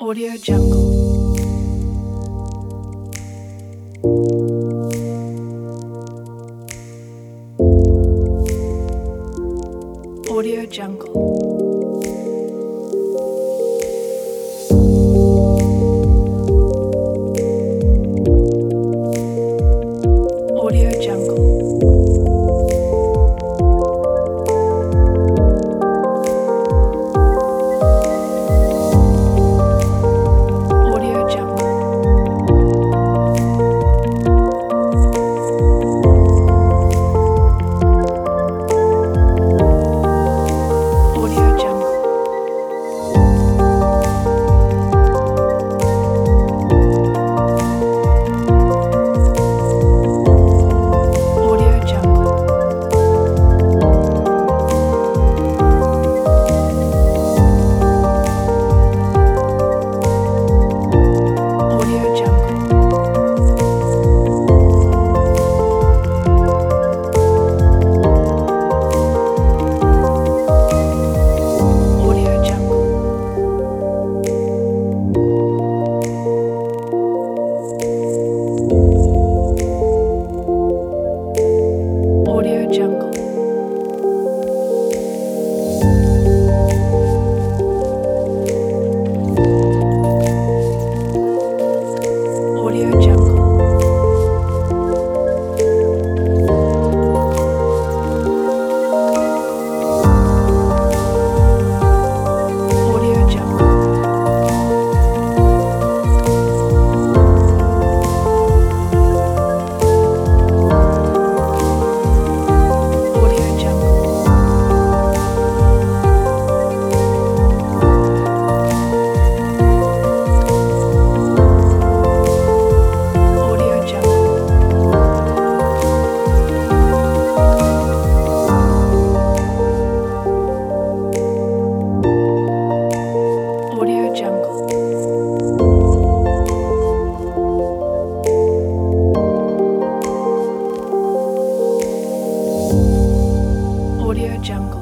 Audio Jungle. Audio Jungle. Audio Jungle. Audio Jungle. Audio Jungle. Audio Jungle. Audio Jungle. Audio Jungle. Audio Jungle. Audio Jungle. Audio Jungle. Audio Jungle. Audio Jungle. Audio Jungle. Audio Jungle.